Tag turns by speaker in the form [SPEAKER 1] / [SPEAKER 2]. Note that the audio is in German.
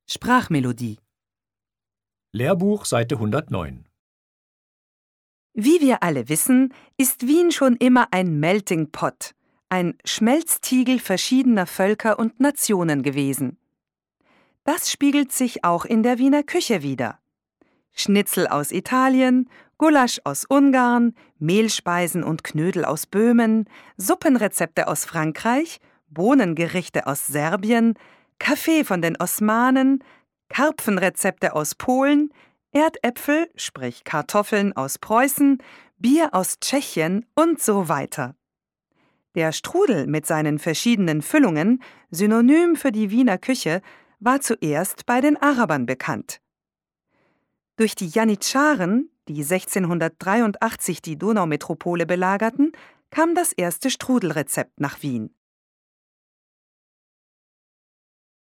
[SPEAKER 1] Sprachmelodie.
[SPEAKER 2] Lehrbuch Seite 109.
[SPEAKER 1] Wie wir alle wissen, ist Wien schon immer ein Melting Pot, ein Schmelztiegel verschiedener Völker und Nationen gewesen. Das spiegelt sich auch in der Wiener Küche wider. Schnitzel aus Italien, Gulasch aus Ungarn, Mehlspeisen und Knödel aus Böhmen, Suppenrezepte aus Frankreich, Bohnengerichte aus Serbien, Kaffee von den Osmanen, Karpfenrezepte aus Polen, Erdäpfel, sprich Kartoffeln aus Preußen, Bier aus Tschechien und so weiter. Der Strudel mit seinen verschiedenen Füllungen, Synonym für die Wiener Küche, war zuerst bei den Arabern bekannt. Durch die Janitscharen, die 1683 die Donaumetropole belagerten, kam das erste Strudelrezept nach Wien.